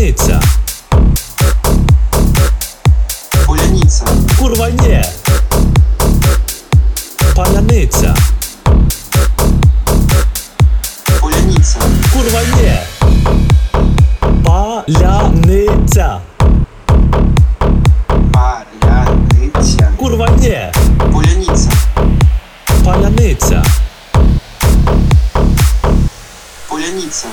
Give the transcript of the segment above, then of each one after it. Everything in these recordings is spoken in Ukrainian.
Паляниця. Поляниця. Kurwa nie. Паляниця. Поляниця. Kurwa nie. Паляниця. Паляниця. Kurwa nie. Поляниця. Паляниця. Поляниця.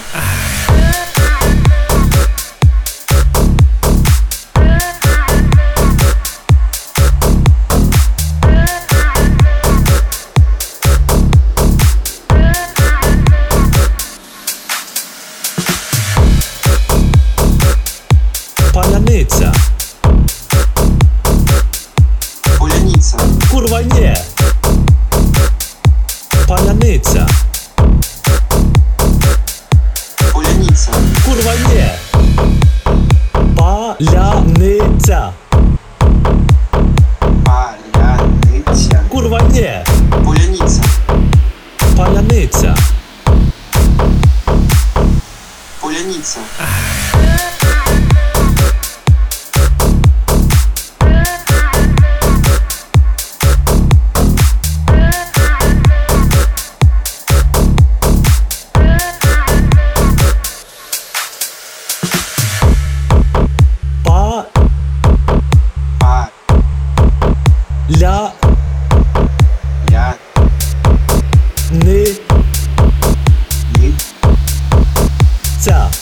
Паляниця. Поляниця. Kurwa nie. Паляниця. Поляниця. Kurwa nie. Паляниця. Паляниця. Kurwa nie. Поляниця. Паляниця. Поляниця. Па. Ля. Я. Ни. Ні. Ця.